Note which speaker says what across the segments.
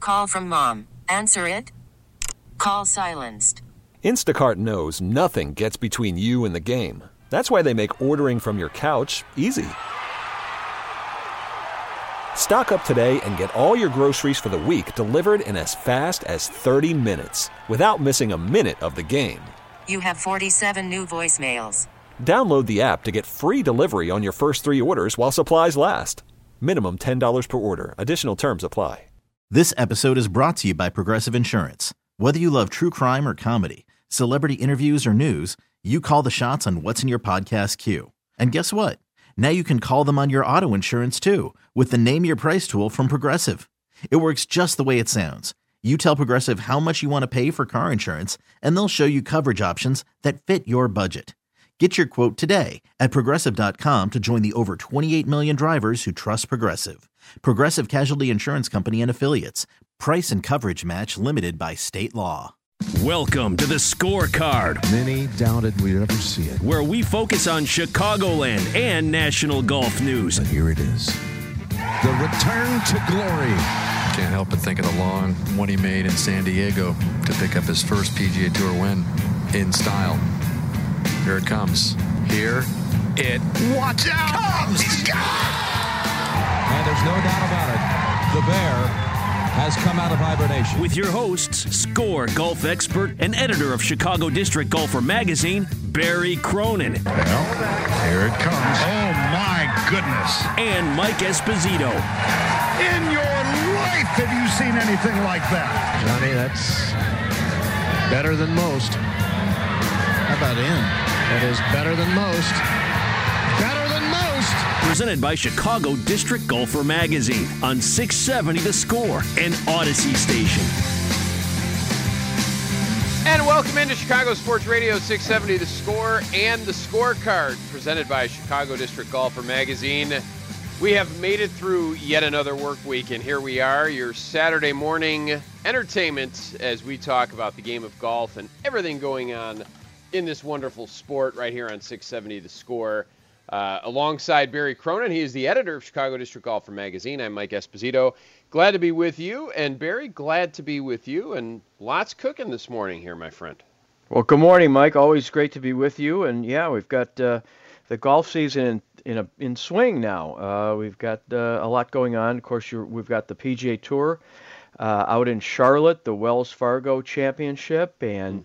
Speaker 1: call from mom. Answer it. Call silenced.
Speaker 2: Instacart knows nothing gets between you and the game. That's why they make ordering from your couch easy. Stock up today and get all your groceries for the week delivered in as fast as 30 minutes without missing a minute of the game.
Speaker 1: You have 47 new voicemails.
Speaker 2: Download the app to get free delivery on your first 3 orders while supplies last. Minimum $10 per order. Additional terms apply.
Speaker 3: This episode is brought to you by Progressive Insurance. Whether you love true crime or comedy, celebrity interviews or news, you call the shots on what's in your podcast queue. And guess what? Now you can call them on your auto insurance too with the Name Your Price tool from Progressive. It works just the way it sounds. You tell Progressive how much you want to pay for car insurance, and they'll show you coverage options that fit your budget. Get your quote today at Progressive.com to join the over 28 million drivers who trust Progressive. Progressive Casualty Insurance Company and Affiliates. Price and coverage match limited by state law.
Speaker 4: Welcome to the Scorecard.
Speaker 5: Many doubted we'd ever see it.
Speaker 4: Where we focus on Chicagoland and national golf news.
Speaker 5: But here it is. The return to glory.
Speaker 6: Can't help but think of the long one he made in San Diego to pick up his first PGA Tour win in style. Here it comes. Watch out! Comes! He's got!
Speaker 5: And there's no doubt about it. The Bear has come out of hibernation.
Speaker 4: With your hosts, Score golf expert and editor of Chicago District Golfer magazine, Barry Cronin.
Speaker 6: Well, here it comes.
Speaker 7: Oh, my goodness.
Speaker 4: And Mike Esposito.
Speaker 7: In your life have you seen anything like that?
Speaker 5: Johnny, that's better than most.
Speaker 7: How about in?
Speaker 5: That is better than most.
Speaker 7: Better than most.
Speaker 4: Presented by Chicago District Golfer magazine on 670 The Score and Odyssey Station.
Speaker 8: And welcome into Chicago Sports Radio 670 The Score and the Scorecard, presented by Chicago District Golfer magazine. We have made it through yet another work week, and here we are, your Saturday morning entertainment as we talk about the game of golf and everything going on in this wonderful sport right here on 670 The Score. Alongside Barry Cronin, he is the editor of Chicago District Golfer magazine. I'm Mike Esposito. Glad to be with you, and Barry, glad to be with you, and lots cooking this morning here, my friend.
Speaker 9: Well, good morning, Mike. Always great to be with you, and yeah, we've got the golf season in swing now. We've got a lot going on. Of course, we've got the PGA Tour out in Charlotte, the Wells Fargo Championship, and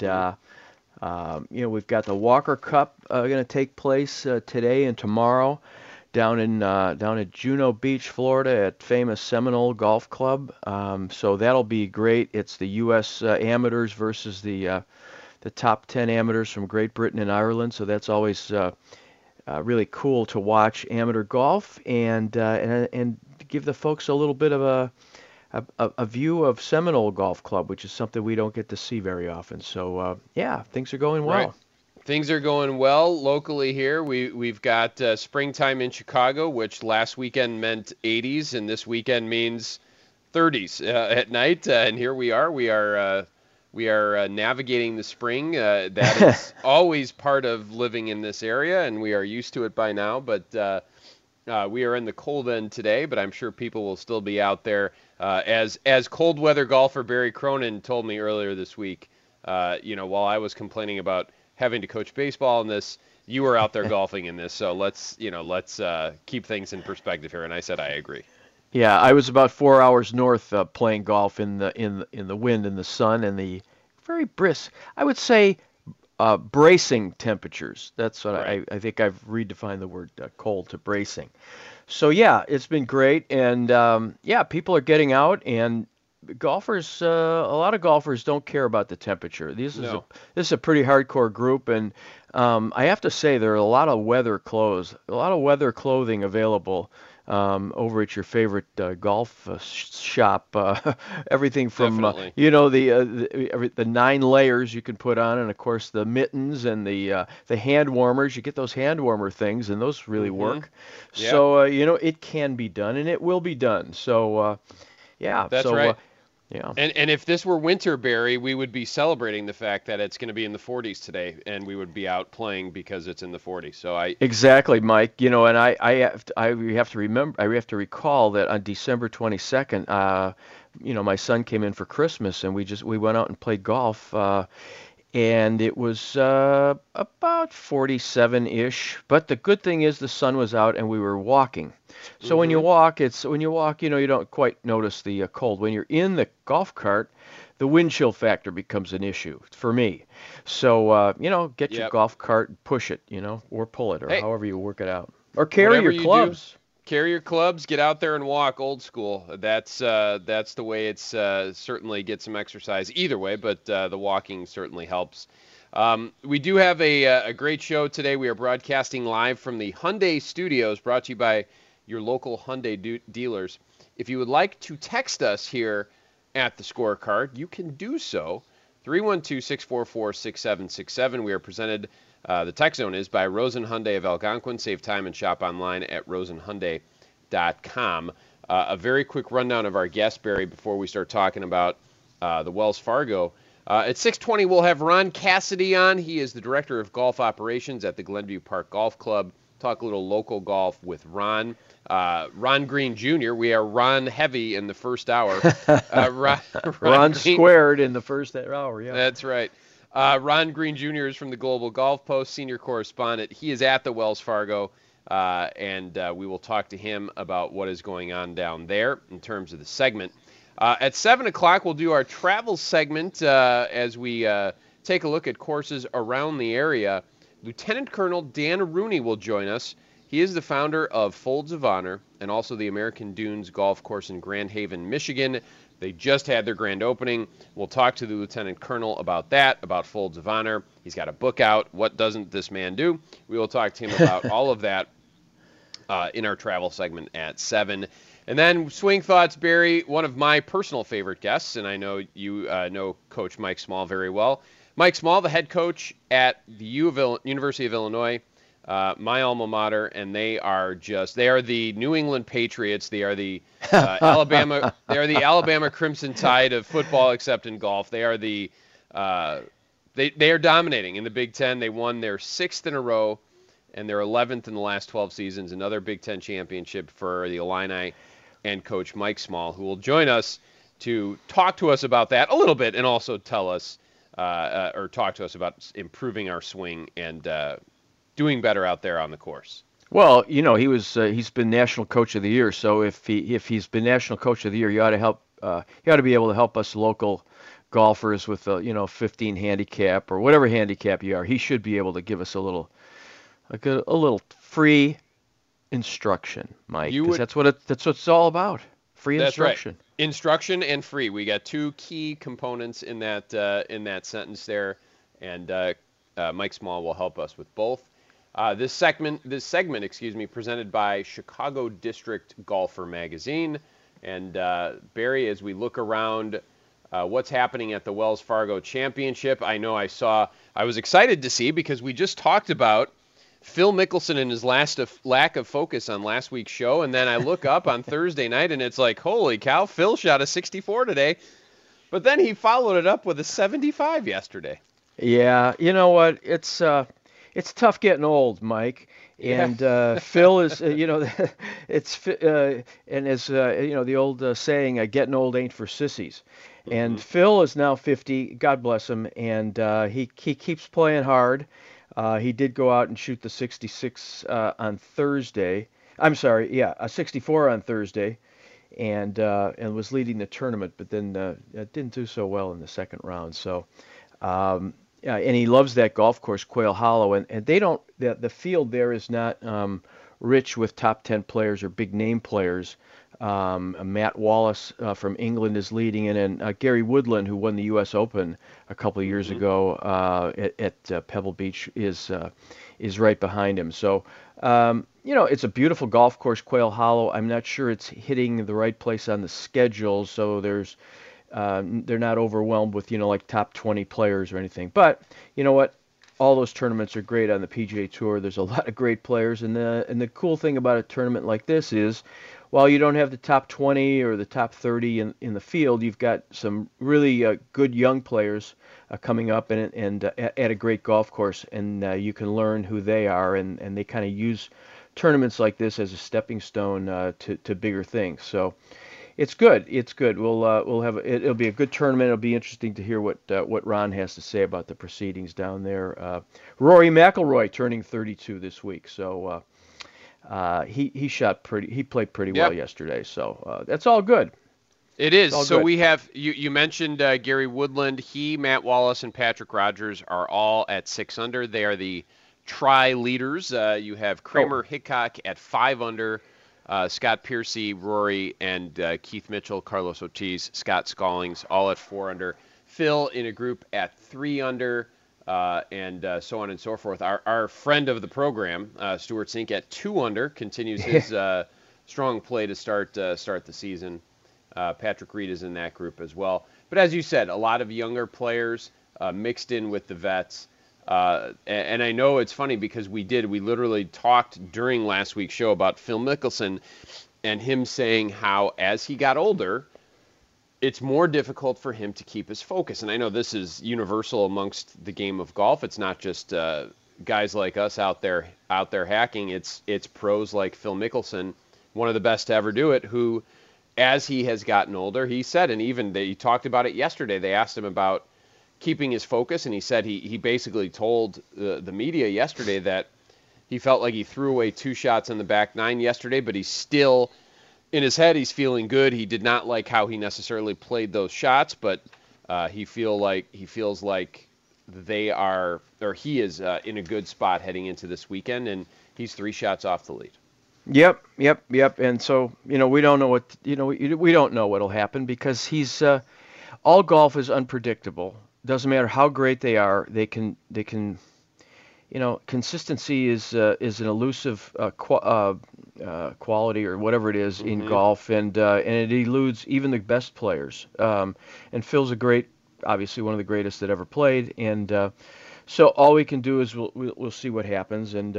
Speaker 9: we've got the Walker Cup going to take place today and tomorrow down at Juno Beach, Florida, at famous Seminole Golf Club. So that'll be great. It's the U.S. amateurs versus the top 10 amateurs from Great Britain and Ireland. So that's always really cool to watch amateur golf and give the folks a little bit of a view of Seminole Golf Club, which is something we don't get to see very often. So, things are going well.
Speaker 8: Right. Things are going well locally here. We've got springtime in Chicago, which last weekend meant 80s, and this weekend means 30s at night. And here we are. We are navigating the spring. That is always part of living in this area, and we are used to it by now. But we are in the cold end today, but I'm sure people will still be out there. As cold weather golfer Barry Cronin told me earlier this week, while I was complaining about having to coach baseball in this, you were out there golfing in this. So let's keep things in perspective here. And I said I agree.
Speaker 9: Yeah, I was about 4 hours north playing golf in the wind and the sun and the very brisk, I would say, bracing temperatures. That's what
Speaker 8: right.
Speaker 9: I think I've redefined the word cold to bracing. So yeah, it's been great, and people are getting out, and golfers, a lot of golfers don't care about the temperature. This is a pretty hardcore group, and I have to say there are a lot of weather clothing available over at your favorite golf shop. Everything from the 9 layers you can put on, and of course the mittens and the hand warmers. You get those hand warmer things, and those really work. Yeah. So it can be done, and it will be done. So
Speaker 8: that's right. Yeah. And if this were winter, Barry, we would be celebrating the fact that it's going to be in the 40s today, and we would be out playing because it's in the 40s. So
Speaker 9: exactly, Mike. And we have to recall that on December 22nd, my son came in for Christmas, and we went out and played golf. And it was about 47-ish. But the good thing is the sun was out and we were walking. So when you walk, you don't quite notice the cold. When you're in the golf cart, the wind chill factor becomes an issue for me. So, get your golf cart and push it, or pull it, or however you work it out. Or carry your clubs.
Speaker 8: Carry your clubs, get out there and walk old school. That's the way it's certainly get some exercise either way, but the walking certainly helps. We do have a great show today. We are broadcasting live from the Hyundai Studios, brought to you by your local Hyundai dealers. If you would like to text us here at the Scorecard, you can do so. 312-644-6767. We are presented, the text zone is by Rosen Hyundai of Algonquin. Save time and shop online at rosenhyundai.com. A very quick rundown of our guest, Barry, before we start talking about the Wells Fargo. At 6:20, we'll have Ron Cassidy on. He is the Director of Golf Operations at the Glenview Park Golf Club. Talk a little local golf with Ron. Ron Green Jr. We are Ron heavy in the first hour.
Speaker 9: Ron squared in the first hour, yeah.
Speaker 8: That's right. Ron Green Jr. is from the Global Golf Post, senior correspondent. He is at the Wells Fargo, and we will talk to him about what is going on down there in terms of the segment. At 7 o'clock, we'll do our travel segment as we take a look at courses around the area. Lieutenant Colonel Dan Rooney will join us. He is the founder of Folds of Honor and also the American Dunes Golf Course in Grand Haven, Michigan. They just had their grand opening. We'll talk to the Lieutenant Colonel about that, about Folds of Honor. He's got a book out, What Doesn't This Man Do? We will talk to him about all of that in our travel segment at 7. And then Swing Thoughts, Barry, one of my personal favorite guests, and I know you know Coach Mike Small very well. Mike Small, the head coach at the University of Illinois, my alma mater, and they are the New England Patriots. They are the Alabama Crimson Tide of football, except in golf. They are they are dominating in the Big Ten. They won their 6th in a row and their 11th in the last 12 seasons. Another Big Ten championship for the Illini and Coach Mike Small, who will join us to talk to us about that a little bit and also tell us or talk to us about improving our swing and doing better out there on the course.
Speaker 9: Well, he's been National Coach of the Year, so if he's been National Coach of the Year, you ought to be able to help us local golfers with 15 handicap or whatever handicap you are. He should be able to give us a little free instruction, Mike. Because that's what it's all about. Free instruction.
Speaker 8: That's right. Instruction and free. We got two key components in that sentence there, and Mike Small will help us with both. This segment, presented by Chicago District Golfer Magazine. And Barry, as we look around what's happening at the Wells Fargo Championship, I was excited to see, because we just talked about Phil Mickelson and his lack of focus on last week's show, and then I look up on Thursday night, and it's like, holy cow, Phil shot a 64 today. But then he followed it up with a 75 yesterday.
Speaker 9: Yeah, you know what? It's tough getting old, Mike. And Phil is, it's and as the old saying, getting old ain't for sissies. Mm-hmm. And Phil is now 50. God bless him, and he keeps playing hard. He did go out and shoot the 66 on Thursday. I'm sorry, a 64 on Thursday, and was leading the tournament, but then didn't do so well in the second round. So. And he loves that golf course, Quail Hollow, and they don't. The field there is not rich with top 10 players or big name players. Matt Wallace from England is leading it, and Gary Woodland, who won the U.S. Open a couple of years ago at Pebble Beach, is right behind him. So it's a beautiful golf course, Quail Hollow. I'm not sure it's hitting the right place on the schedule, so they're not overwhelmed with, like top 20 players or anything. But you know what? All those tournaments are great on the PGA Tour. There's a lot of great players. And the cool thing about a tournament like this is, while you don't have the top 20 or the top 30 in the field, you've got some really good young players coming up and at a great golf course. And you can learn who they are. And they kind of use tournaments like this as a stepping stone to bigger things. So It's good. It's good. We'll have it'll be a good tournament. It'll be interesting to hear what Ron has to say about the proceedings down there. Rory McIlroy turning 32 this week, so he played pretty well yesterday. So that's all good.
Speaker 8: It is. So good. We have you mentioned Gary Woodland. He, Matt Wallace, and Patrick Rogers are all at 6 under. They are the tri-leaders. You have Kramer Hickok at 5 under. Scott Piercy, Rory, and Keith Mitchell, Carlos Ortiz, Scott Scallings, all at 4 under. Phil in a group at 3 under, and so on and so forth. Our friend of the program, Stuart Sink, at 2 under, continues his strong play to start the season. Patrick Reed is in that group as well. But as you said, a lot of younger players mixed in with the vets. And I know it's funny because we literally talked during last week's show about Phil Mickelson and him saying how as he got older, it's more difficult for him to keep his focus. And I know this is universal amongst the game of golf. It's not just guys like us out there hacking. It's pros like Phil Mickelson, one of the best to ever do it, who, as he has gotten older, he said, and even he talked about it yesterday, they asked him about keeping his focus, and he said he basically told the media yesterday that he felt like he threw away 2 shots on the back 9 yesterday, but he's still, in his head, he's feeling good. He did not like how he necessarily played those shots, but he feels like they are, or he is in a good spot heading into this weekend, and he's 3 shots off the lead.
Speaker 9: Yep. And so, we don't know we don't know what'll happen because he's all golf is unpredictable. Doesn't matter how great they are, they can consistency is an elusive quality or whatever it is in golf, and it eludes even the best players. And Phil's obviously one of the greatest that ever played, and so all we can do is we'll see what happens, and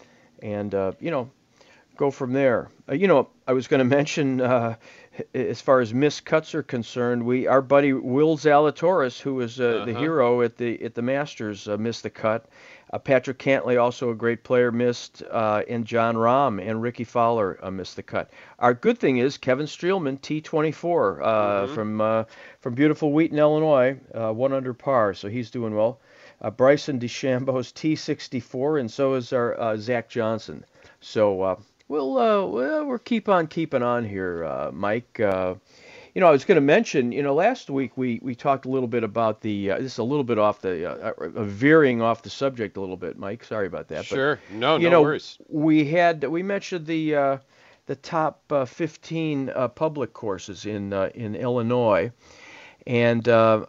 Speaker 9: go from there. I was going to mention, as far as missed cuts are concerned, our buddy Will Zalatoris, who was the hero at the Masters, missed the cut. Patrick Cantlay, also a great player, missed, and John Rahm and Ricky Fowler missed the cut. Our good thing is Kevin Streelman, T24, from beautiful Wheaton, Illinois, 1 under par, so he's doing well. Bryson DeChambeau's T64, and so is our Zach Johnson. So we'll keep on keeping on here, Mike. I was going to mention, last week we talked a little bit about this is a little bit off veering off the subject a little bit, Mike. Sorry about that.
Speaker 8: Sure. But, no worries. We
Speaker 9: mentioned the top 15 public courses in Illinois, and I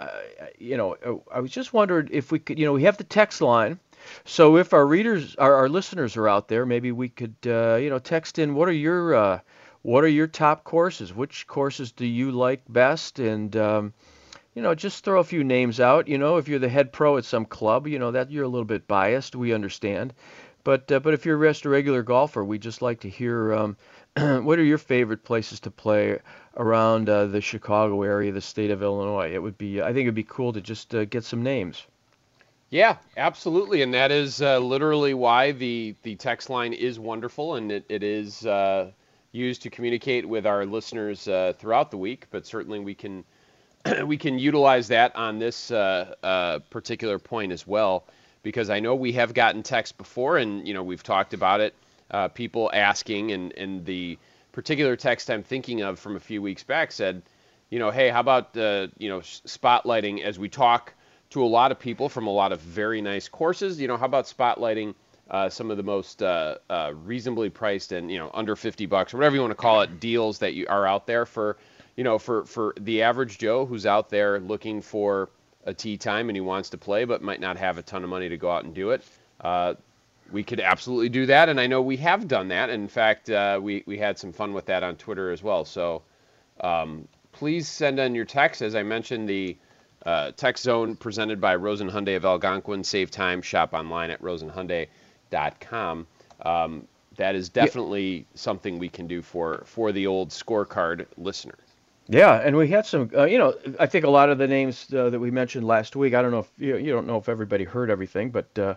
Speaker 9: was just wondering if we could, we have the text line. So if our listeners are out there, maybe we could, text in what are your top courses? Which courses do you like best? And just throw a few names out. If you're the head pro at some club, that you're a little bit biased. We understand, but if you're just a regular golfer, we just like to hear what are your favorite places to play around the Chicago area, the state of Illinois. I think it'd be cool to just get some names.
Speaker 8: Yeah, absolutely, and that is literally why the text line is wonderful, and it is used to communicate with our listeners throughout the week. But certainly we can utilize that on this particular point as well, because I know we have gotten text before, and we've talked about it. People asking, and the particular text I'm thinking of from a few weeks back said, hey, how about spotlighting as we talk to a lot of people from a lot of very nice courses. How about spotlighting some of the most reasonably priced and under $50 or whatever you want to call it deals that you are out there for the average Joe who's out there looking for a tee time and he wants to play but might not have a ton of money to go out and do it. We could absolutely do that, and I know we have done that. And in fact, we had some fun with that on Twitter as well. So please send in your text. As I mentioned, the Text Zone presented by Rosen Hyundai of Algonquin. Save time, shop online at rosenhyundai.com. That is definitely something we can do for the old scorecard listener.
Speaker 9: Yeah, and we had some, I think a lot of the names that we mentioned last week, I don't know if, you don't know if everybody heard everything, but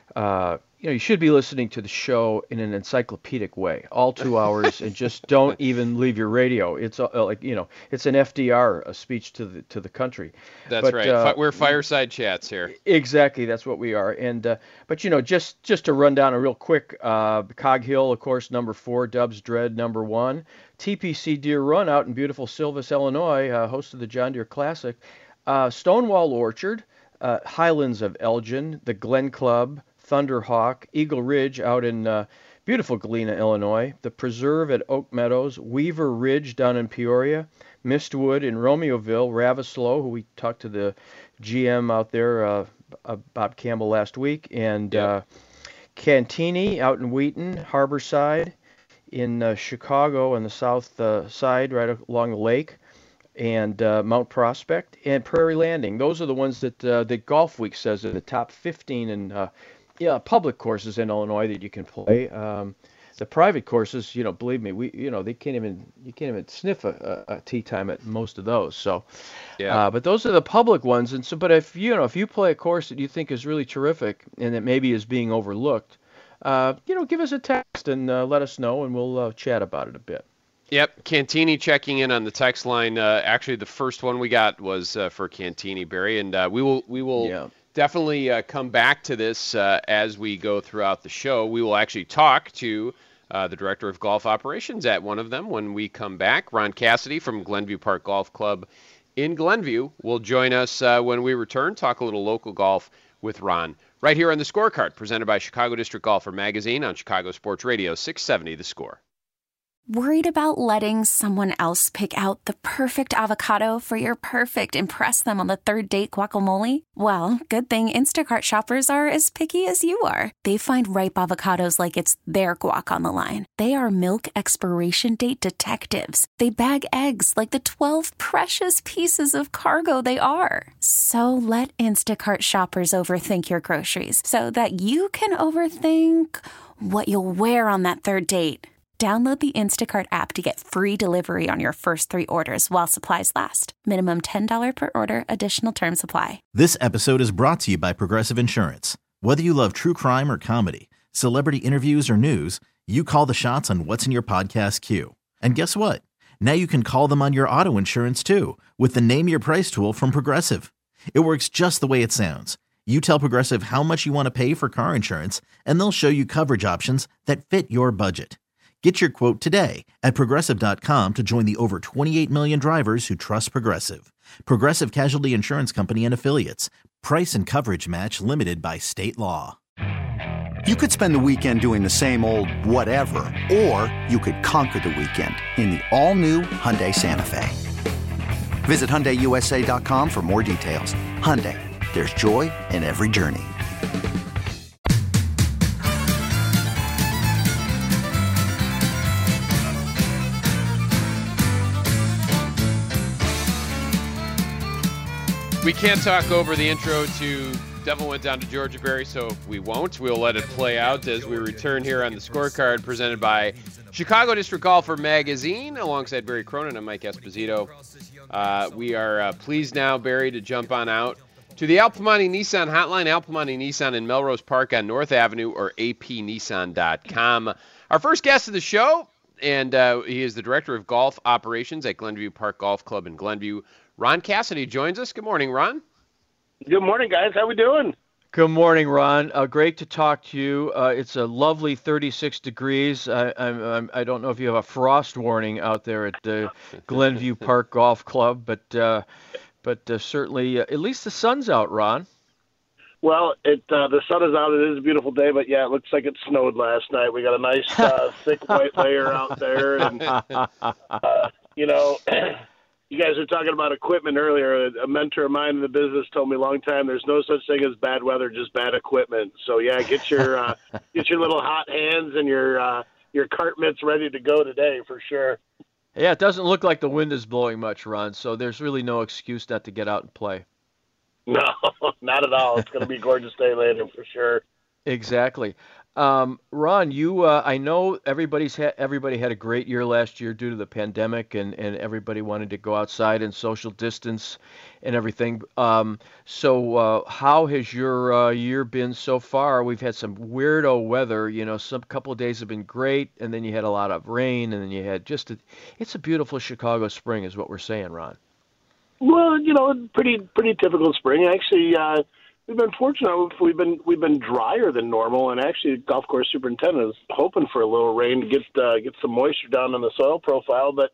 Speaker 9: you should be listening to the show in an encyclopedic way, all 2 hours, and just don't even leave your radio. It's it's an FDR, a speech to the country.
Speaker 8: That's right. We're fireside chats here.
Speaker 9: Exactly, that's what we are. And but just to run down a real quick, Cog Hill, of course, number 4, Dubs Dread, number 1, TPC Deer Run out in beautiful Silvis, Illinois, host of the John Deere Classic, Stonewall Orchard, Highlands of Elgin, the Glen Club, Thunderhawk, Eagle Ridge out in beautiful Galena, Illinois, the Preserve at Oak Meadows, Weaver Ridge down in Peoria, Mistwood in Romeoville, Ravenslow, who we talked to the GM out there, Bob Campbell, last week, and Cantini out in Wheaton, Harborside, in Chicago on the south side, right along the lake, and Mount Prospect, and Prairie Landing. Those are the ones that the Golf Week says are the top 15 in public courses in Illinois that you can play. The private courses, believe me, you can't even sniff a tee time at most of those. So, but those are the public ones. And so, but if you play a course that you think is really terrific and that maybe is being overlooked, give us a text and let us know, and we'll chat about it a bit.
Speaker 8: Yep, Cantini checking in on the text line. Actually, the first one we got was for Cantini, Barry, and we will definitely come back to this as we go throughout the show. We will actually talk to the director of golf operations at one of them when we come back. Ron Cassidy from Glenview Park Golf Club in Glenview will join us when we return, talk a little local golf with Ron. Right here on The Scorecard, presented by Chicago District Golfer Magazine on Chicago Sports Radio 670 The Score.
Speaker 10: Worried about letting someone else pick out the perfect avocado for your perfect impress them on the third date guacamole? Well, good thing Instacart shoppers are as picky as you are. They find ripe avocados like it's their guac on the line. They are milk expiration date detectives. They bag eggs like the 12 precious pieces of cargo they are. So let Instacart shoppers overthink your groceries so that you can overthink what you'll wear on that third date. Download the Instacart app to get free delivery on your first 3 orders while supplies last. Minimum $10 per order. Additional terms apply.
Speaker 3: This episode is brought to you by Progressive Insurance. Whether you love true crime or comedy, celebrity interviews or news, you call the shots on what's in your podcast queue. And guess what? Now you can call them on your auto insurance too with the Name Your Price tool from Progressive. It works just the way it sounds. You tell Progressive how much you want to pay for car insurance, and they'll show you coverage options that fit your budget. Get your quote today at Progressive.com to join the over 28 million drivers who trust Progressive. Progressive Casualty Insurance Company and Affiliates. Price and coverage match limited by state law.
Speaker 11: You could spend the weekend doing the same old whatever, or you could conquer the weekend in the all-new Hyundai Santa Fe. Visit HyundaiUSA.com for more details. Hyundai, there's joy in every journey.
Speaker 8: We can't talk over the intro to Devil Went Down to Georgia, Barry, so we won't. We'll let it play out as we return here on The Scorecard, presented by Chicago District Golfer Magazine. Alongside Barry Cronin and Mike Esposito. We are pleased now, Barry, to jump on out to the Al Piemonte Nissan hotline. Al Piemonte Nissan in Melrose Park on North Avenue, or apnissan.com. Our first guest of the show, and he is the director of golf operations at Glenview Park Golf Club in Glenview. Ron Cassidy joins us. Good morning, Ron.
Speaker 12: Good morning, guys. How we doing?
Speaker 9: Good morning, Ron. Great to talk to you. It's a lovely 36 degrees. I don't know if you have a frost warning out there at the Glenview Park Golf Club, but certainly at least the sun's out, Ron.
Speaker 12: Well, the sun is out. It is a beautiful day, but yeah, it looks like it snowed last night. We got a nice thick white layer out there, and you guys were talking about equipment earlier. A mentor of mine in the business told me a long time, there's no such thing as bad weather, just bad equipment. So yeah, get your little hot hands and your cart mitts ready to go today for sure.
Speaker 9: Yeah, it doesn't look like the wind is blowing much, Ron. So there's really no excuse not to get out and play.
Speaker 12: No, not at all. It's going to be a gorgeous day later for sure.
Speaker 9: Exactly. Ron, you I know everybody had a great year last year due to the pandemic, and everybody wanted to go outside and social distance and everything. So how has your year been so far? We've had some weirdo weather. Some couple of days have been great, and then you had a lot of rain, and then you had it's a beautiful Chicago spring, is what we're saying, Ron.
Speaker 12: Well, pretty typical spring. Actually, we've been fortunate. We've been drier than normal, and actually, the golf course superintendent is hoping for a little rain to get some moisture down on the soil profile. But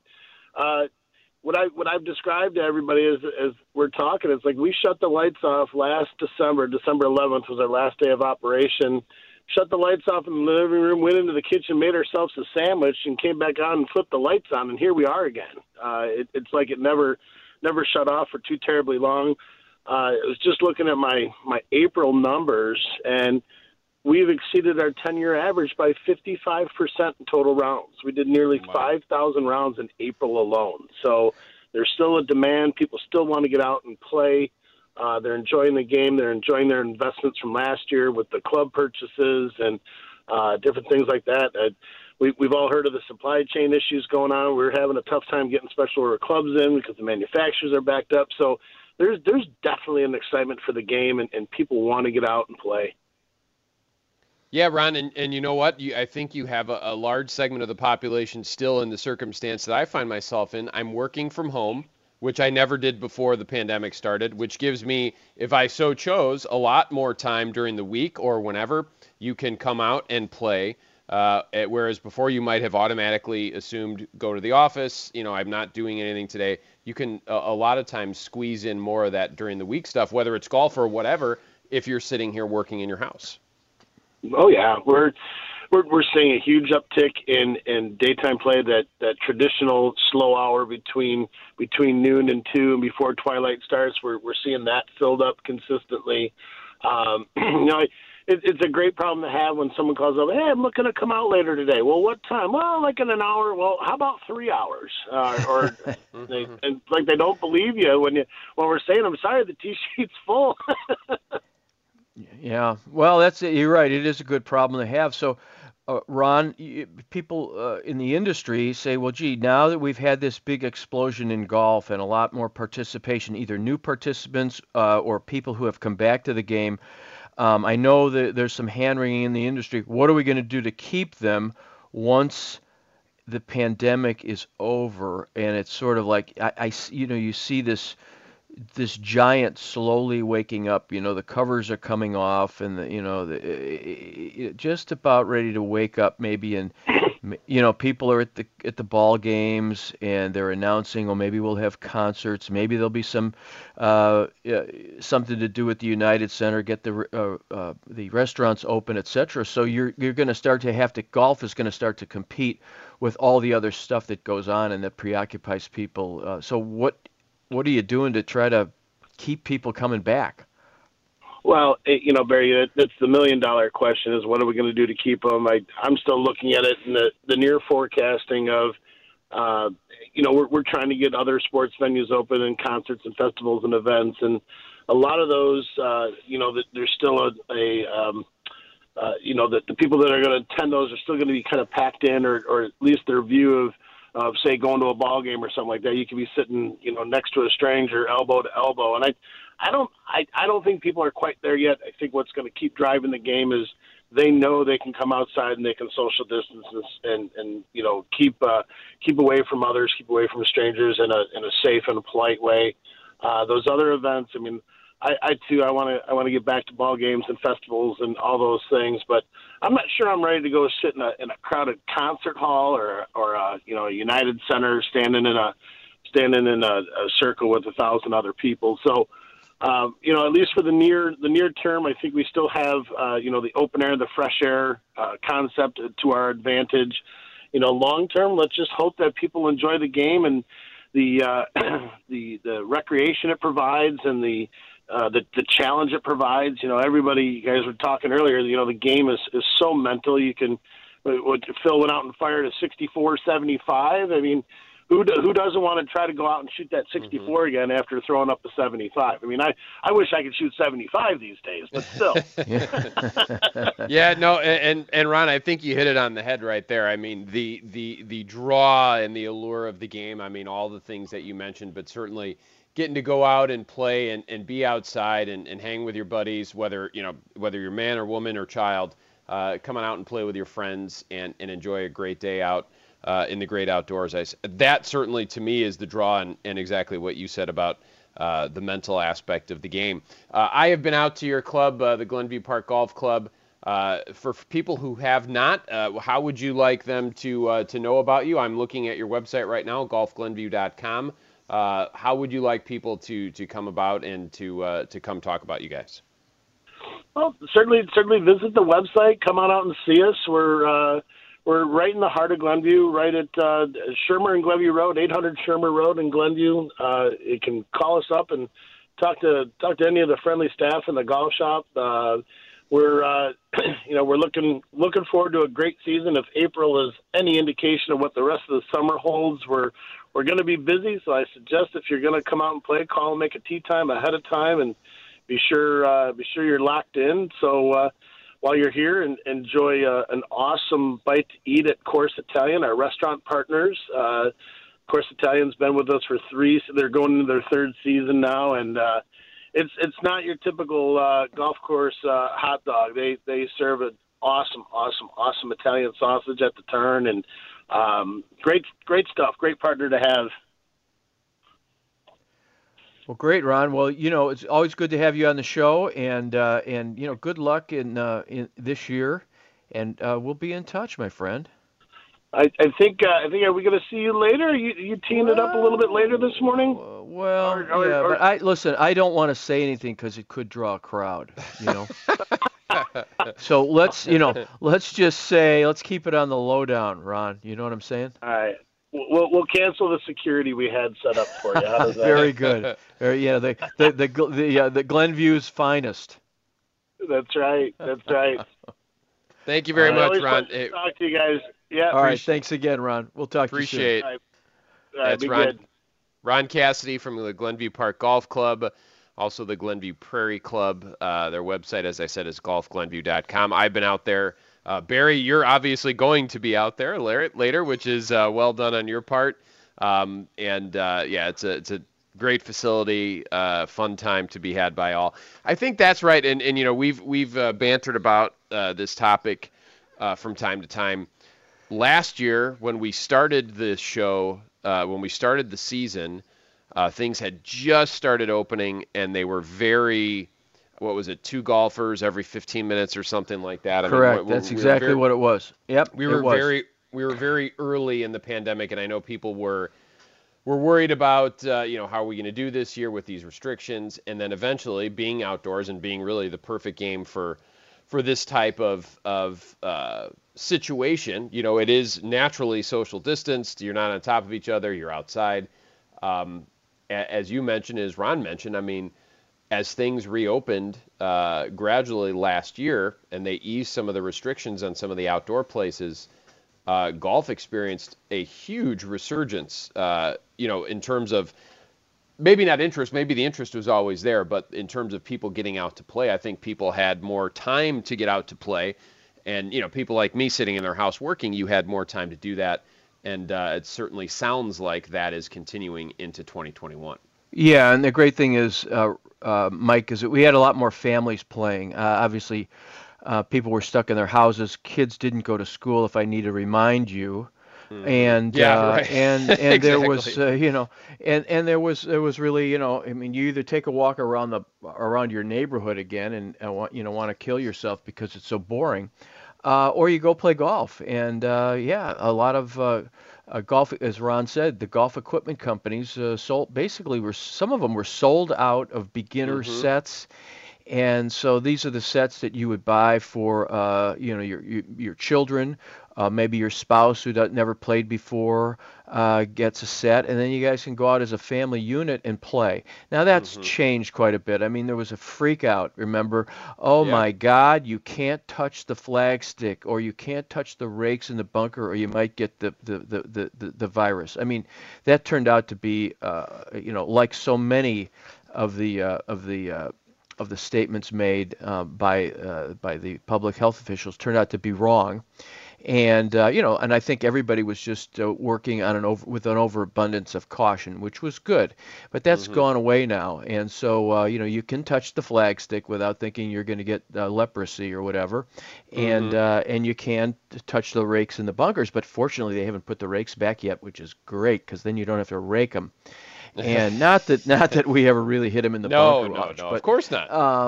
Speaker 12: what I've described to everybody as we're talking, it's like we shut the lights off last December. December 11th was our last day of operation. Shut the lights off in the living room, went into the kitchen, made ourselves a sandwich, and came back on and flipped the lights on, and here we are again. It's like it never shut off for too terribly long. I was just looking at my April numbers, and we've exceeded our 10-year average by 55% in total rounds. We did nearly 5,000 rounds in April alone. So there's still a demand. People still want to get out and play. They're enjoying the game. They're enjoying their investments from last year with the club purchases and different things like that. We've all heard of the supply chain issues going on. We're having a tough time getting special order clubs in because the manufacturers are backed up. So there's definitely an excitement for the game, and people want to get out and play.
Speaker 8: Yeah, Ron, and you know what? I think you have a large segment of the population still in the circumstance that I find myself in. I'm working from home, which I never did before the pandemic started, which gives me, if I so chose, a lot more time during the week or whenever you can come out and play. Whereas before you might have automatically assumed go to the office, I'm not doing anything today. You can a lot of times squeeze in more of that during the week stuff, whether it's golf or whatever, if you're sitting here working in your house.
Speaker 12: Oh yeah, we're seeing a huge uptick in daytime play. That traditional slow hour between noon and 2 and before twilight starts, we're seeing that filled up consistently. It's a great problem to have when someone calls up, hey, I'm looking to come out later today. Well, what time? Well, like in an hour. Well, how about 3 hours? They don't believe you when we're saying, I'm sorry, the tee sheet's full.
Speaker 9: Yeah, well, that's it. You're right. It is a good problem to have. So, Ron, people in the industry say, well, gee, now that we've had this big explosion in golf and a lot more participation, either new participants or people who have come back to the game, I know that there's some hand-wringing in the industry. What are we going to do to keep them once the pandemic is over? And it's sort of like you see this giant slowly waking up. The covers are coming off, and just about ready to wake up. Maybe, and people are at the ball games, and they're announcing, oh, maybe we'll have concerts. Maybe there'll be some something to do with the United Center, get the restaurants open, etc. So you're going to start to golf is going to start to compete with all the other stuff that goes on and that preoccupies people. So what are you doing to try to keep people coming back?
Speaker 12: Well, Barry, that's the $1 million question is what are we going to do to keep them? I'm still looking at it in the near forecasting of, we're trying to get other sports venues open and concerts and festivals and events. And a lot of those, there's still the people that are going to attend those are still going to be kind of packed in or at least their view of say going to a ball game or something like that. You can be sitting, next to a stranger, elbow to elbow. And I don't think people are quite there yet. I think what's going to keep driving the game is they know they can come outside and they can social distance and keep away from others, keep away from strangers in a safe and a polite way. Those other events, I want to get back to ball games and festivals and all those things, but I'm not sure I'm ready to go sit in a crowded concert hall or a United Center standing in a circle with 1,000 other people. So, at least for the near term, I think we still have the open air, the fresh air concept to our advantage. Long term, let's just hope that people enjoy the game and the recreation it provides and the challenge it provides. Everybody, you guys were talking earlier, the game is so mental. You can, Phil went out and fired a 64-75. who doesn't want to try to go out and shoot that 64 again after throwing up the 75? I mean, I wish I could shoot 75 these days, but still.
Speaker 8: Yeah, no, and Ron, I think you hit it on the head right there. I mean, the draw and the allure of the game, I mean, all the things that you mentioned, but certainly getting to go out and play and be outside and hang with your buddies, whether you're man or woman or child, coming out and play with your friends and enjoy a great day out in the great outdoors. That certainly to me is the draw and exactly what you said about the mental aspect of the game. I have been out to your club, the Glenview Park Golf Club. For people who have not, how would you like them to know about you? I'm looking at your website right now, golfglenview.com. How would you like people to come about and to come talk about you guys?
Speaker 12: Well, certainly visit the website. Come on out and see us. We're right in the heart of Glenview, right at Shermer and Glenview Road, 800 Shermer Road in Glenview. You can call us up and talk to any of the friendly staff in the golf shop. We're looking forward to a great season. If April is any indication of what the rest of the summer holds, we're going to be busy. So I suggest if you're going to come out and play, call and make a tee time ahead of time, and be sure you're locked in. So while you're here, and enjoy an awesome bite to eat at Course Italian, our restaurant partners. Course Italian's been with us for they're going into their third season now, and it's not your typical golf course hot dog. They serve an awesome Italian sausage at the turn, and great stuff. Great partner to have.
Speaker 9: Well, great, Ron. Well, it's always good to have you on the show, and good luck in this year, and we'll be in touch, my friend.
Speaker 12: I think are we going to see you later? You teeing it up a little bit later this morning?
Speaker 9: But I don't want to say anything because it could draw a crowd. So let's keep it on the lowdown, Ron. You know what I'm saying?
Speaker 12: All right. We'll cancel the security we had set up for you. How does that?
Speaker 9: Very good. The Glenview's finest.
Speaker 12: That's right.
Speaker 8: Thank you very much, Ron.
Speaker 12: Talk to you guys. Yeah.
Speaker 9: All right. Thanks again, Ron. We'll talk to you soon.
Speaker 8: Appreciate it. That's Ron. Good. Ron Cassidy from the Glenview Park Golf Club, also the Glenview Prairie Club. Their website, as I said, is golfglenview.com. I've been out there. Barry, you're obviously going to be out there later, which is well done on your part. It's a great facility, fun time to be had by all. I think that's right, and we've bantered about this topic from time to time. Last year, when we started this show, when we started the season, things had just started opening, and they were very. What was it? 2 golfers every 15 minutes or something like that.
Speaker 9: Correct. That's exactly what it was. Yep.
Speaker 8: We were very early in the pandemic, and I know people were worried about how are we going to do this year with these restrictions, and then eventually being outdoors and being really the perfect game for this type of situation. It is naturally social distanced. You're not on top of each other. You're outside. As you mentioned, as Ron mentioned, I mean, as things reopened gradually last year and they eased some of the restrictions on some of the outdoor places, golf experienced a huge resurgence, in terms of maybe not interest, maybe the interest was always there, but in terms of people getting out to play, I think people had more time to get out to play. And, people like me sitting in their house working, you had more time to do that. And it certainly sounds like that is continuing into 2021.
Speaker 9: Yeah, and the great thing is, Mike, is that we had a lot more families playing. Obviously, people were stuck in their houses. Kids didn't go to school, if I need to remind you. And
Speaker 8: right.
Speaker 9: and
Speaker 8: exactly.
Speaker 9: There was and there was really I mean, you either take a walk around your neighborhood again and want to kill yourself because it's so boring, or you go play golf. And a lot of golf, as Ron said, the golf equipment companies some of them were sold out of beginner sets. And so these are the sets that you would buy for your children. Maybe your spouse who never played before gets a set, and then you guys can go out as a family unit and play. Now that's changed quite a bit. I mean, there was a freak out. Remember? Oh my God, you can't touch the flag stick, or you can't touch the rakes in the bunker, or you might get the virus. I mean, that turned out to be like so many of the statements made by the public health officials turned out to be wrong. And and I think everybody was just working on with an overabundance of caution, which was good. But that's gone away now, and so you can touch the flag stick without thinking you're going to get leprosy or whatever, and you can touch the rakes in the bunkers. But fortunately, they haven't put the rakes back yet, which is great because then you don't have to rake them. And not that we ever really hit him in the bunker much,
Speaker 8: but, of course not.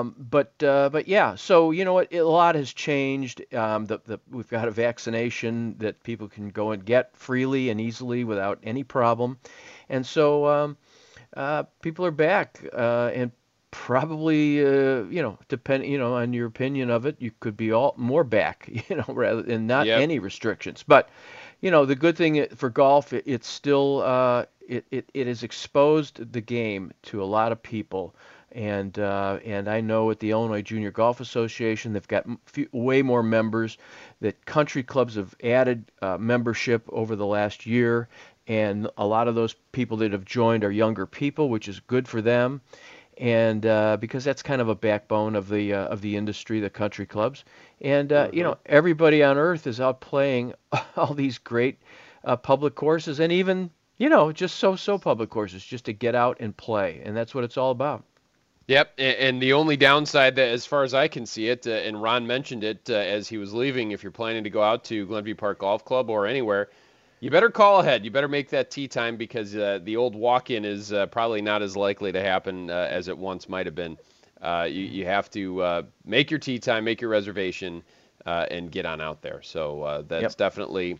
Speaker 9: But yeah, so you know what? A lot has changed. We've got a vaccination that people can go and get freely and easily without any problem, and so people are back and probably depending on your opinion of it, you could be more back, rather than not any restrictions. But the good thing for golf, it's still. It has exposed the game to a lot of people, and I know at the Illinois Junior Golf Association they've got way more members. That country clubs have added membership over the last year, and a lot of those people that have joined are younger people, which is good for them, and because that's kind of a backbone of the industry, the country clubs, and everybody on earth is out playing all these great public courses, and even just so public courses, just to get out and play. And that's what it's all about.
Speaker 8: Yep. And the only downside that, as far as I can see it, and Ron mentioned it as he was leaving, if you're planning to go out to Glenview Park Golf Club or anywhere, you better call ahead. You better make that tee time because the old walk-in is probably not as likely to happen as it once might have been. You have to make your tee time, make your reservation, and get on out there. So that's definitely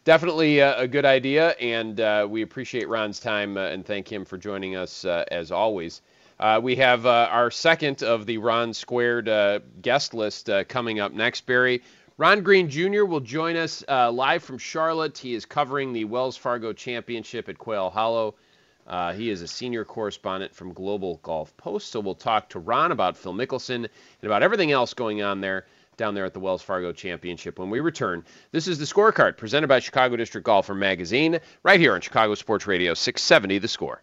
Speaker 8: a good idea, and we appreciate Ron's time and thank him for joining us as always. We have our second of the Ron Squared guest list coming up next, Barry. Ron Green Jr. will join us live from Charlotte. He is covering the Wells Fargo Championship at Quail Hollow. He is a senior correspondent from Global Golf Post, so we'll talk to Ron about Phil Mickelson and about everything else going on down there at the Wells Fargo Championship when we return. This is The Scorecard, presented by Chicago District Golfer Magazine, right here on Chicago Sports Radio 670 The Score.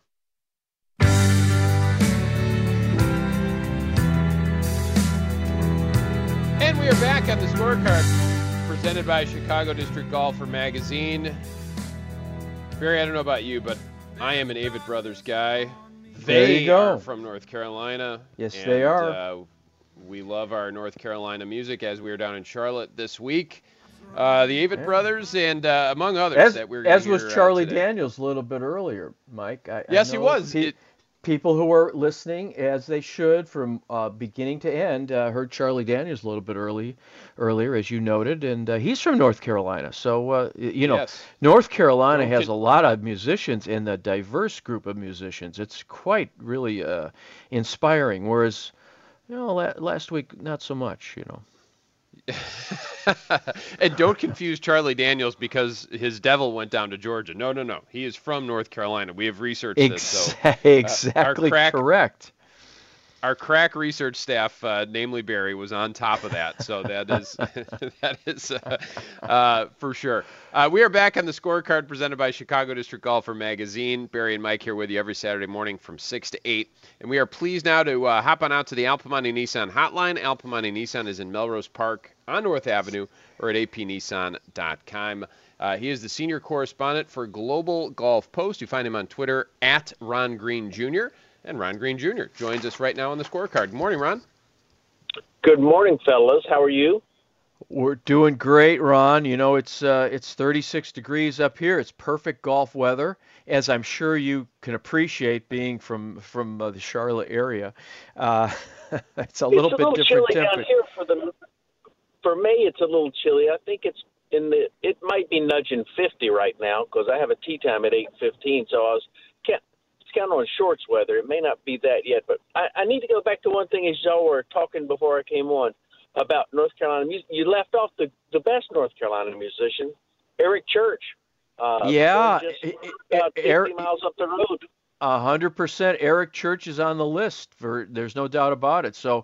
Speaker 8: And we are back on The Scorecard, presented by Chicago District Golfer Magazine. Barry, I don't know about you, but I am an Avett Brothers guy. They are from North Carolina.
Speaker 9: Yes, they are.
Speaker 8: We love our North Carolina music as we were down in Charlotte this week. The Avett Brothers and among others that we're
Speaker 9: as was Charlie Daniels a little bit earlier, Mike.
Speaker 8: Yes, he was.
Speaker 9: People who were listening, as they should, from beginning to end, heard Charlie Daniels a little bit earlier, as you noted, and he's from North Carolina. So,
Speaker 8: yes.
Speaker 9: North Carolina has a lot of musicians and a diverse group of musicians. It's quite really inspiring, whereas last week, not so much,
Speaker 8: And don't confuse Charlie Daniels because his devil went down to Georgia. No. He is from North Carolina. We have researched this. So,
Speaker 9: exactly correct.
Speaker 8: Our crack research staff, namely Barry, was on top of that. So that is for sure. We are back on The Scorecard, presented by Chicago District Golfer Magazine. Barry and Mike here with you every Saturday morning from 6 to 8. And we are pleased now to hop on out to the Al Piemonte Nissan hotline. Al Piemonte Nissan is in Melrose Park on North Avenue or at apnissan.com. He is the senior correspondent for Global Golf Post. You find him on Twitter at Ron Green Jr., and Ron Green Jr. joins us right now on The Scorecard. Good morning, Ron.
Speaker 13: Good morning, fellas. How are you?
Speaker 9: We're doing great, Ron. It's 36 degrees up here. It's perfect golf weather, as I'm sure you can appreciate being from the Charlotte area. It's a little bit different
Speaker 13: chilly down here for May. It's a little chilly. I think it might be nudging 50 right now because I have a tee time at 8:15. So I was count on shorts weather. It may not be that yet, but I need to go back to one thing as y'all were talking before I came on about North Carolina music. You left off the best North Carolina musician, Eric Church.
Speaker 9: Yeah,
Speaker 13: about 50 miles up the road.
Speaker 9: 100%. Eric Church is on the list. There's no doubt about it. So,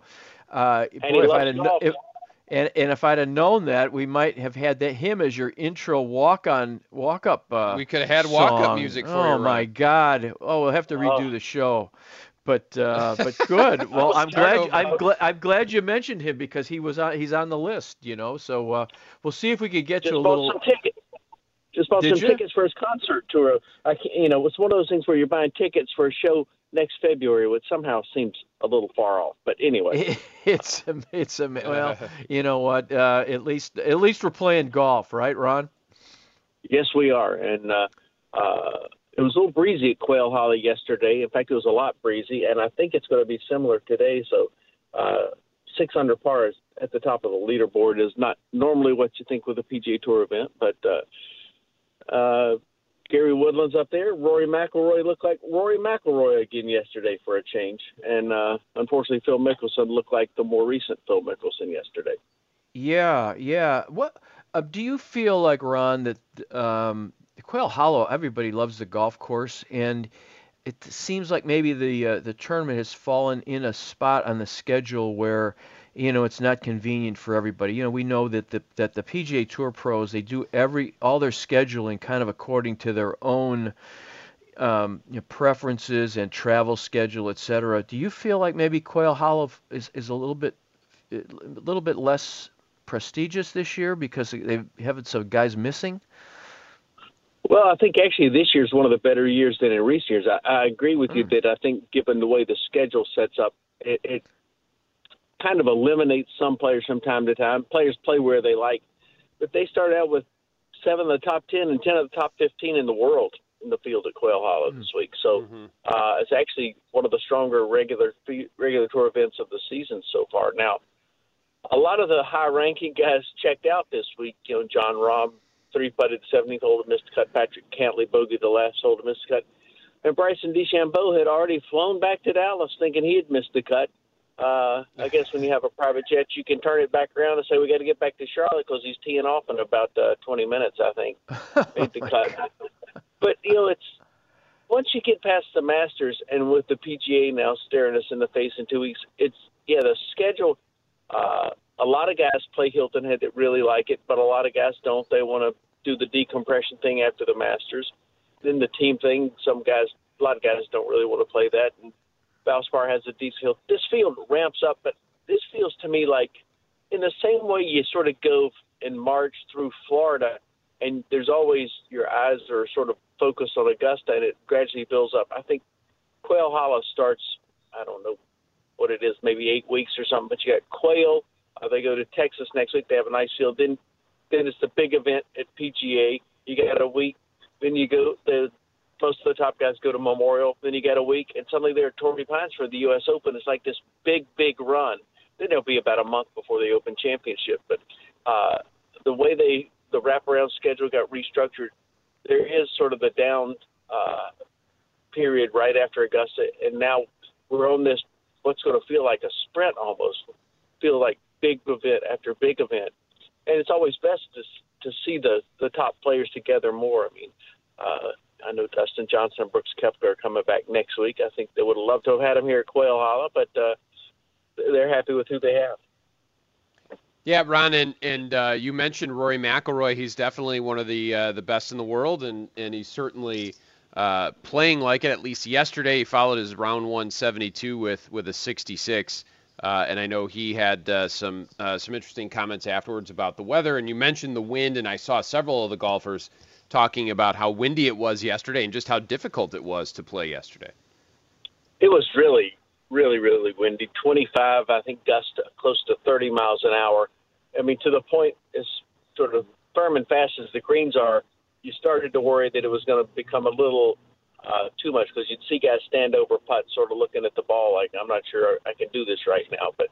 Speaker 9: if I'd have known that, we might have had him as your intro walk-up.
Speaker 8: We could have had walk-up music for you.
Speaker 9: Oh my God! Oh, we'll have to redo the show. But good. Well, I'm glad you mentioned him because he's on the list. So we'll see if we could get you a little.
Speaker 13: Just bought some tickets for his concert tour. It's one of those things where you're buying tickets for a show next February, which somehow seems a little far off. But anyway,
Speaker 9: well, you know what? At least we're playing golf, right, Ron?
Speaker 13: Yes, we are. And it was a little breezy at Quail Hollow yesterday. In fact, it was a lot breezy, and I think it's going to be similar today. So 6 under par is at the top of the leaderboard is not normally what you think with a PGA Tour event, but Gary Woodland's up there. Rory McIlroy looked like Rory McIlroy again yesterday for a change. And unfortunately, Phil Mickelson looked like the more recent Phil Mickelson yesterday.
Speaker 9: Yeah. What do you feel like, Ron, that Quail Hollow, everybody loves the golf course, and it seems like maybe the tournament has fallen in a spot on the schedule where it's not convenient for everybody. We know that the PGA Tour pros, they do all their scheduling kind of according to their own preferences and travel schedule, etc. Do you feel like maybe Quail Hollow is a little bit less prestigious this year because they have some guys missing?
Speaker 13: Well, I think actually this year's one of the better years than in recent years. I agree with you that I think given the way the schedule sets up, it kind of eliminates some players from time to time. Players play where they like, but they start out with 7 of the top 10 and 10 of the top 15 in the world in the field at Quail Hollow this week. So it's actually one of the stronger regular tour events of the season so far. Now, a lot of the high-ranking guys checked out this week. John Rahm, 3-putted 17th hole to miss the cut. Patrick Cantley bogeyed the last hole to miss the cut. And Bryson DeChambeau had already flown back to Dallas thinking he had missed the cut. I guess when you have a private jet, you can turn it back around and say, we got to get back to Charlotte because he's teeing off in about 20 minutes, I think. Made the cut. But, it's once you get past the Masters and with the PGA now staring us in the face in 2 weeks, the schedule, a lot of guys play Hilton Head that really like it, but a lot of guys don't. They want to do the decompression thing after the Masters. Then the team thing, a lot of guys don't really want to play that. And Valspar has a decent field. This field ramps up, but this feels to me like in the same way you sort of go in March through Florida, and there's always your eyes are sort of focused on Augusta, and it gradually builds up. I think Quail Hollow starts, I don't know what it is, maybe 8 weeks or something, but you got Quail. They go to Texas next week. They have a nice field. Then it's the big event at PGA. You got a week. Then you go most of the top guys go to Memorial. Then you got a week, and suddenly they're at Torrey Pines for the U.S. Open. It's like this big run. Then it'll be about a month before the Open Championship. But the way the wraparound schedule got restructured, there is sort of the down period right after Augusta, and now we're on this what's going to feel like a sprint almost. Feel like big event after big event, and it's always best to see the top players together more. I mean, I know Dustin Johnson and Brooks Koepka are coming back next week. I think they would have loved to have had him here at Quail Hollow, but they're happy with who they have.
Speaker 8: Yeah, Ron, and you mentioned Rory McIlroy. He's definitely one of the best in the world, and he's certainly playing like it. At least yesterday, he followed his round 172 with a 66. And I know he had some interesting comments afterwards about the weather. And you mentioned the wind, and I saw several of the golfers talking about how windy it was yesterday and just how difficult it was to play yesterday.
Speaker 13: It was really, really, really windy. 25, I think, gust close to 30 miles an hour. I mean, to the point as sort of firm and fast as the greens are, you started to worry that it was going to become a little too much because you'd see guys stand over putts sort of looking at the ball like, I'm not sure I can do this right now. But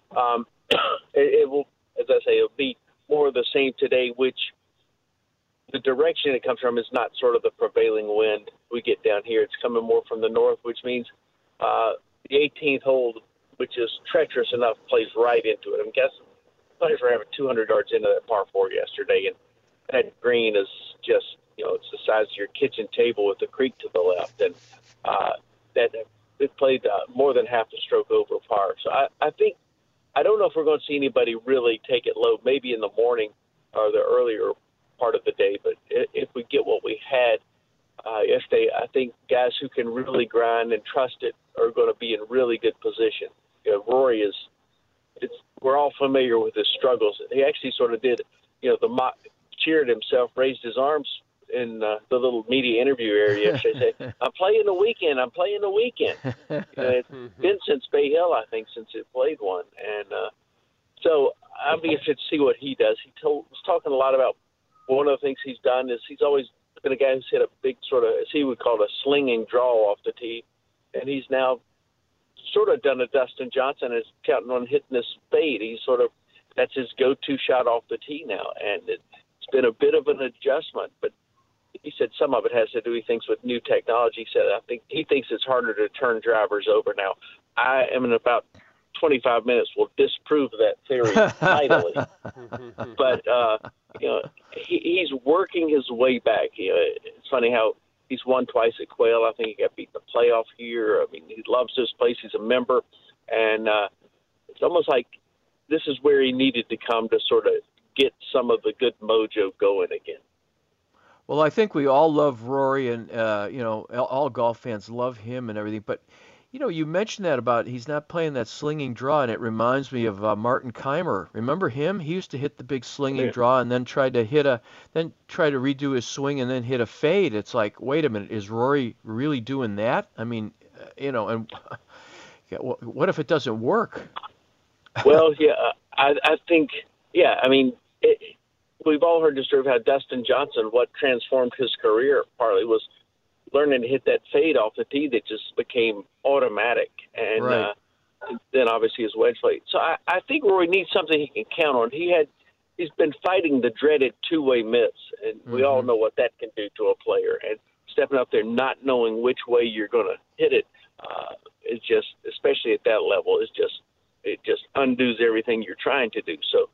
Speaker 13: it will, as I say, it'll be more of the same today, which the direction it comes from is not sort of the prevailing wind we get down here. It's coming more from the north, which means the 18th hole, which is treacherous enough, plays right into it. I'm guessing players were having 200 yards into that par 4 yesterday, and that green is just, it's the size of your kitchen table with the creek to the left, and that it played more than half a stroke over par. So I don't know if we're going to see anybody really take it low, maybe in the morning or the earlier part of the day, but if we get what we had yesterday, I think guys who can really grind and trust it are going to be in really good position. Rory we're all familiar with his struggles. He actually sort of did, cheered himself, raised his arms in the little media interview area yesterday, say, I'm playing the weekend. It's been since Bay Hill, I think, since it played one. And so I'll be interested to see what he does. He was talking a lot about one of the things he's done is he's always been a guy who's hit a big sort of, as he would call it, a slinging draw off the tee. And he's now sort of done a Dustin Johnson and is counting on hitting this fade. That's his go-to shot off the tee now. And it's been a bit of an adjustment, but he said some of it has to do, he thinks, with new technology. He said, he thinks it's harder to turn drivers over now. I am in about 25 minutes will disprove that theory mightily. But, he's working his way back. It's funny how he's won twice at Quail. I think he got beat in the playoff here. I mean, he loves this place. He's a member. And it's almost like this is where he needed to come to sort of get some of the good mojo going again.
Speaker 9: Well, I think we all love Rory, and all golf fans love him and everything. But you mentioned that about he's not playing that slinging draw, and it reminds me of Martin Keimer. Remember him? He used to hit the big slinging draw, and then try to redo his swing, and then hit a fade. It's like, wait a minute, is Rory really doing that? I mean, and what if it doesn't work?
Speaker 13: Well, yeah, I think, yeah, I mean. We've all heard the story of how Dustin Johnson, what transformed his career partly was learning to hit that fade off the tee that just became automatic. And
Speaker 9: right.
Speaker 13: Then obviously his wedge play. So I think Rory needs something he can count on. He's been fighting the dreaded two-way miss, and we all know what that can do to a player. And stepping up there not knowing which way you're going to hit it is just, especially at that level, it just undoes everything you're trying to do. So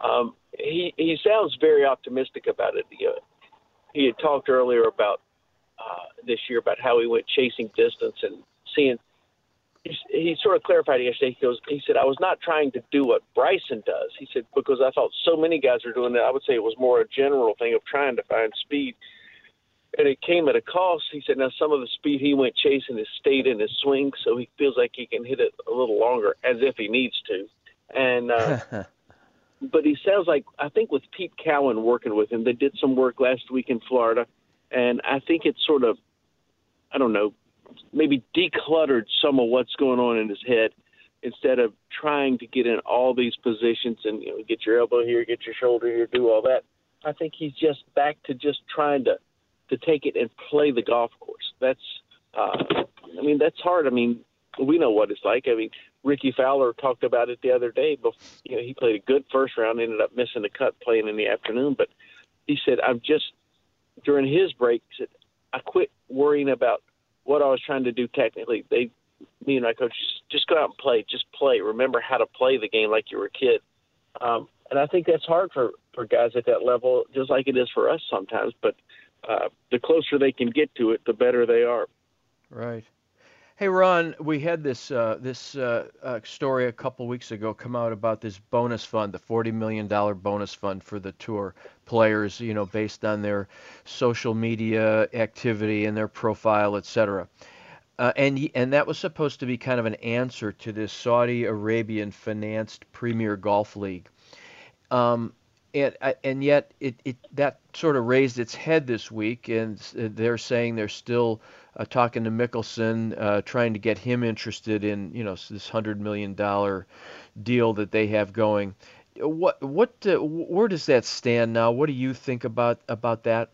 Speaker 13: he sounds very optimistic about it. He had talked earlier about this year about how he went chasing distance and seeing. He sort of clarified yesterday. He said, I was not trying to do what Bryson does. He said, because I thought so many guys are doing that. I would say it was more a general thing of trying to find speed. And it came at a cost. He said, now some of the speed he went chasing has stayed in his swing, so he feels like he can hit it a little longer as if he needs to. And but he sounds like, I think with Pete Cowan working with him, they did some work last week in Florida, and I think it's sort of, I don't know, maybe decluttered some of what's going on in his head instead of trying to get in all these positions and get your elbow here, get your shoulder here, do all that. I think he's just back to just trying to take it and play the golf course. That's hard. I mean, we know what it's like. I mean, Ricky Fowler talked about it the other day. But he played a good first round, ended up missing the cut playing in the afternoon. But he said, during his break, he said, I quit worrying about what I was trying to do technically. Me and my coach, just go out and play. Just play. Remember how to play the game like you were a kid. And I think that's hard for guys at that level, just like it is for us sometimes. But the closer they can get to it, the better they are.
Speaker 9: Right. Hey, Ron, we had this story a couple weeks ago come out about this bonus fund, the $40 million bonus fund for the tour players, based on their social media activity and their profile, et cetera. And that was supposed to be kind of an answer to this Saudi Arabian financed Premier Golf League. And yet that sort of raised its head this week, and they're saying they're still talking to Mickelson, trying to get him interested in this $100 million deal that they have going. Where does that stand now? What do you think about that?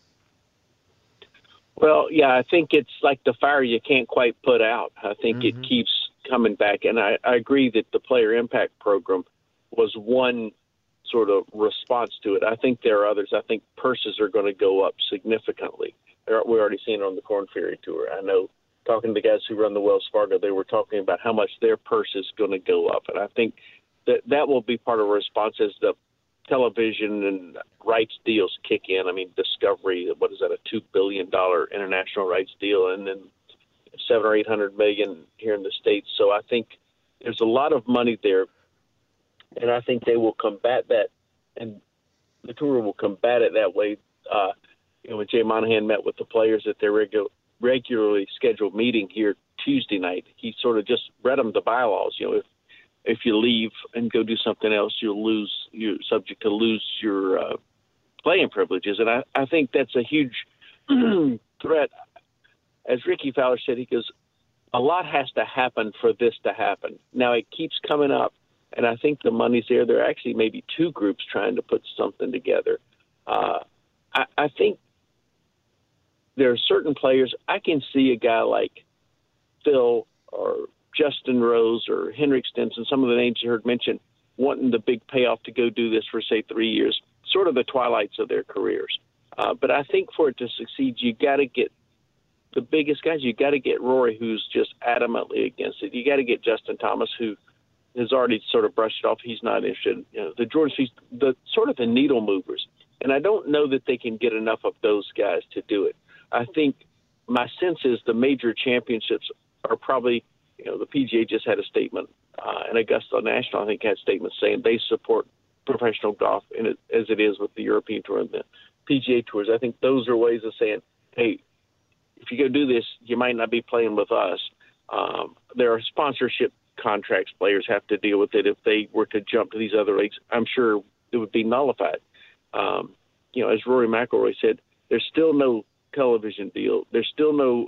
Speaker 13: Well, yeah, I think it's like the fire you can't quite put out. I think it keeps coming back, and I agree that the Player Impact Program was one sort of response to it. I think there are others. I think purses are going to go up significantly. We're already seeing it on the Corn Ferry Tour. I know, talking to the guys who run the Wells Fargo, they were talking about how much their purse is going to go up. And I think that will be part of a response as the television and rights deals kick in. I mean, Discovery, what is that, a $2 billion international rights deal, and then $700 or $800 million here in the States. So I think there's a lot of money there, and I think they will combat that, and the tour will combat it that way. When Jay Monahan met with the players at their regularly scheduled meeting here Tuesday night, he sort of just read them the bylaws. If you leave and go do something else, you're subject to lose your playing privileges. And I think that's a huge threat. As Ricky Fowler said, he goes, a lot has to happen for this to happen. Now it keeps coming up, and I think the money's there. There are actually maybe two groups trying to put something together. I think there are certain players. I can see a guy like Phil or Justin Rose or Henrik Stenson, some of the names you heard mentioned, wanting the big payoff to go do this for, say, 3 years, sort of the twilights of their careers. But I think for it to succeed, you got to get the biggest guys. You got to get Rory, who's just adamantly against it. You got to get Justin Thomas, who has already sort of brushed it off. He's not interested. The Jordan Spieth, the sort of the needle movers. And I don't know that they can get enough of those guys to do it. I think my sense is the major championships are probably, the PGA just had a statement, and Augusta National, I think, had statements saying they support professional golf as it is with the European Tour and the PGA Tours. I think those are ways of saying, hey, if you go do this, you might not be playing with us. There are sponsorship contracts players have to deal with it. If they were to jump to these other leagues, I'm sure it would be nullified. As Rory McIlroy said, there's still no television deal. There's still no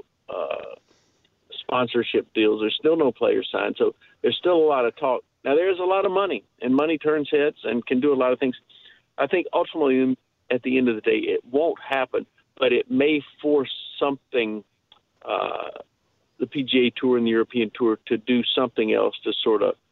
Speaker 13: sponsorship deals. There's still no player signed. So there's still a lot of talk. Now, there's a lot of money, and money turns heads and can do a lot of things. I think ultimately, at the end of the day, it won't happen, but it may force something, the PGA Tour and the European Tour, to do something else to sort of,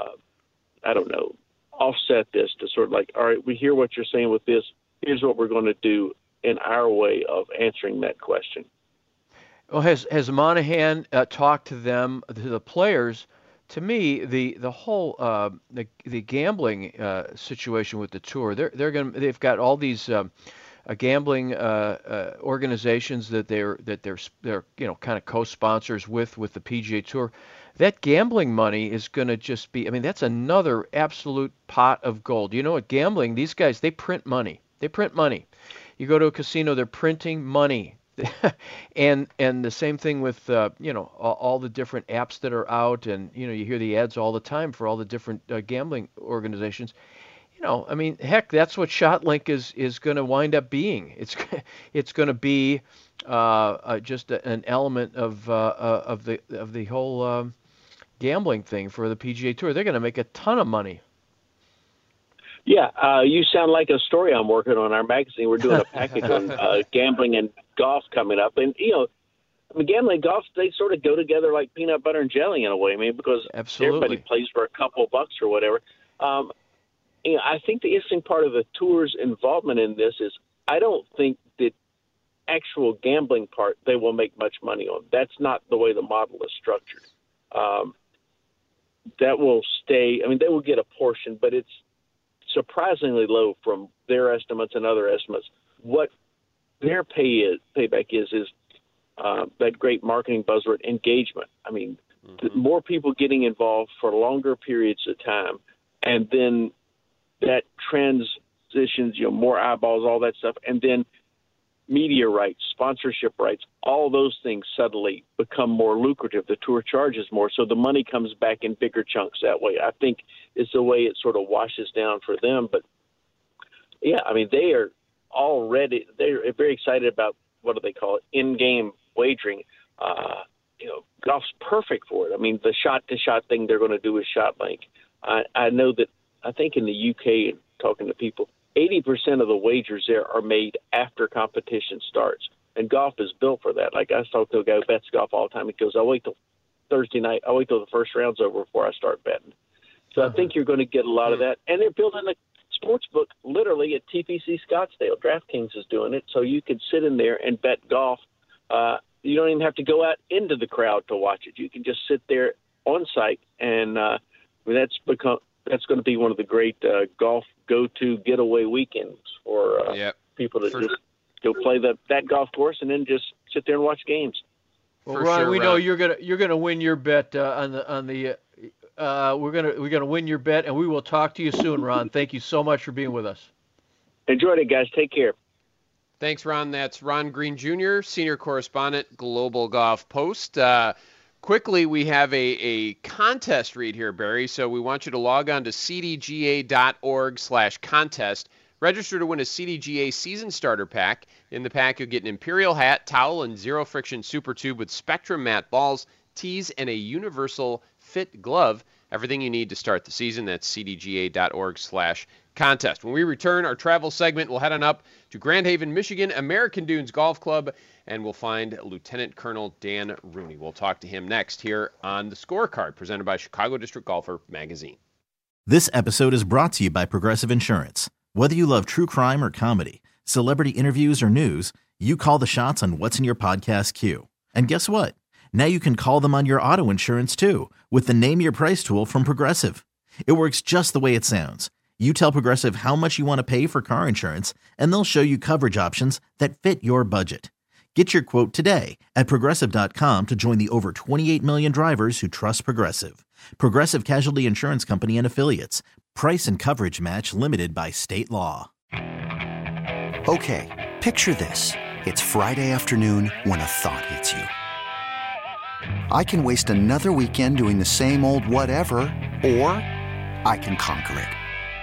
Speaker 13: offset this, to sort of like, all right, we hear what you're saying with this. Here's what we're going to do in our way of answering that question.
Speaker 9: Well, has Monahan talked to them, to the players? To me, the whole the gambling situation with the tour, they've got all these gambling organizations that they're kind of co-sponsors with the PGA Tour. That gambling money is going to just be, that's another absolute pot of gold. You know what, gambling, these guys, they print money. They print money. You go to a casino, they're printing money. and the same thing with all the different apps that are out, and you hear the ads all the time for all the different gambling organizations. Heck, that's what ShotLink is going to wind up being. It's going to be just an element of the whole gambling thing for the PGA Tour. They're going to make a ton of money.
Speaker 13: Yeah, you sound like a story I'm working on our magazine. We're doing a package on gambling and golf coming up. And, gambling and golf, they sort of go together like peanut butter and jelly in a way, because
Speaker 9: Absolutely.
Speaker 13: Everybody plays for a couple of bucks or whatever. I think the interesting part of the tour's involvement in this is I don't think the actual gambling part they will make much money on. That's not the way the model is structured. That will stay. They will get a portion, but it's surprisingly low from their estimates and other estimates. What their payback is that great marketing buzzword, engagement. The more people getting involved for longer periods of time, and then that transitions, more eyeballs, all that stuff, and then media rights, sponsorship rights, all those things suddenly become more lucrative. The tour charges more, so the money comes back in bigger chunks that way. I think is the way it sort of washes down for them. But yeah, they are they're very excited about, what do they call it, in-game wagering. Golf's perfect for it. The shot-to-shot thing they're going to do with ShotLink. I know that, I think in the UK, talking to people, 80% of the wagers there are made after competition starts. And golf is built for that. Like I talk to a guy who bets golf all the time. He goes, I'll wait till Thursday night. I'll wait till the first round's over before I start betting. So I think you're going to get a lot of that. And they're building a sportsbook literally at TPC Scottsdale. DraftKings is doing it, so you could sit in there and bet golf. You don't even have to go out into the crowd to watch it. You can just sit there on site, and that's going to be one of the great golf go-to getaway weekends for people to just go play that golf course and then just sit there and watch games.
Speaker 9: Well, Ron, we know you're gonna win your bet we're gonna win your bet, and we will talk to you soon, Ron. Thank you so much for being with us.
Speaker 13: Enjoyed it, guys. Take care.
Speaker 8: Thanks, Ron. That's Ron Green Jr., senior correspondent, Global Golf Post. Quickly, we have a contest read here, Barry. So we want you to log on to cdga.org/contest. Register to win a CDGA season starter pack. In the pack, you'll get an Imperial hat, towel, and zero-friction super tube with Spectrum matte balls, tees, and a universal fit glove. Everything you need to start the season. That's cdga.org/contest. When we return, our travel segment, we'll head on up to Grand Haven, Michigan, American Dunes Golf Club, and we'll find Lieutenant Colonel Dan Rooney. We'll talk to him next here on The Scorecard, presented by Chicago District Golfer Magazine.
Speaker 3: This episode is brought to you by Progressive Insurance. Whether you love true crime or comedy, celebrity interviews or news, you call the shots on what's in your podcast queue. And guess what? Now you can call them on your auto insurance too with the Name Your Price tool from Progressive. It works just the way it sounds. You tell Progressive how much you want to pay for car insurance, and they'll show you coverage options that fit your budget. Get your quote today at Progressive.com to join the over 28 million drivers who trust Progressive. Progressive Casualty Insurance Company and Affiliates. Price and coverage match limited by state law.
Speaker 11: Okay, picture this. It's Friday afternoon when a thought hits you. I can waste another weekend doing the same old whatever, or I can conquer it.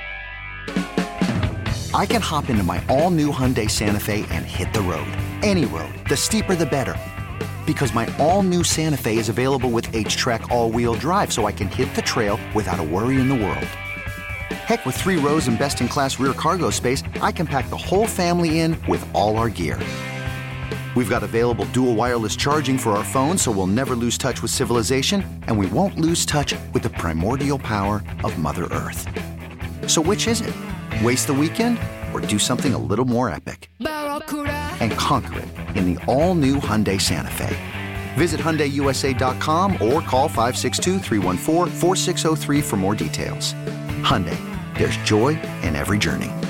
Speaker 11: I can hop into my all-new Hyundai Santa Fe and hit the road. Any road. The steeper, the better. Because my all-new Santa Fe is available with H-Track all-wheel drive, so I can hit the trail without a worry in the world. Heck, with 3 rows and best-in-class rear cargo space, I can pack the whole family in with all our gear. We've got available dual wireless charging for our phones, so we'll never lose touch with civilization, and we won't lose touch with the primordial power of Mother Earth. So which is it? Waste the weekend or do something a little more epic? And conquer it in the all-new Hyundai Santa Fe. Visit HyundaiUSA.com or call 562-314-4603 for more details. Hyundai, there's joy in every journey.